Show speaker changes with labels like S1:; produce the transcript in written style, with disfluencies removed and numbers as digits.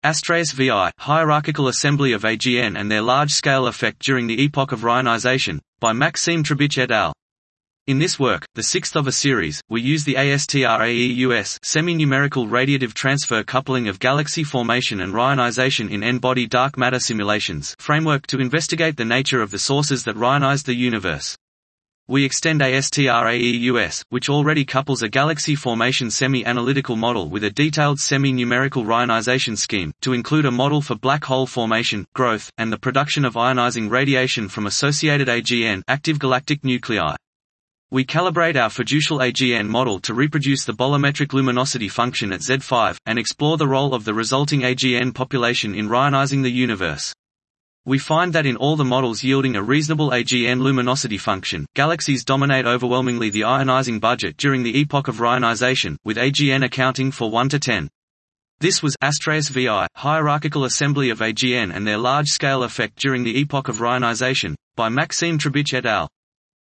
S1: Astræus VI, Hierarchical Assembly of AGN and Their Large-Scale Effect During the Epoch of Ionization, by Maxime Trebitsch et al. In this work, the sixth of a series, we use the ASTRAEUS semi-numerical radiative transfer coupling of galaxy formation and ionization in N-body dark matter simulations framework to investigate the nature of the sources that ionize the universe. We extend ASTRAEUS, which already couples a galaxy formation semi-analytical model with a detailed semi-numerical ionization scheme, to include a model for black hole formation, growth, and the production of ionizing radiation from associated AGN active galactic nuclei. We calibrate our fiducial AGN model to reproduce the bolometric luminosity function at Z5, and explore the role of the resulting AGN population in ionizing the universe. We find that in all the models yielding a reasonable AGN luminosity function, galaxies dominate overwhelmingly the ionizing budget during the epoch of ionization, with AGN accounting for 1 to 10. This was Astræus VI, Hierarchical Assembly of AGN and Their Large-Scale Effect During the Epoch of Ionization, by Maxime Trebitsch et al.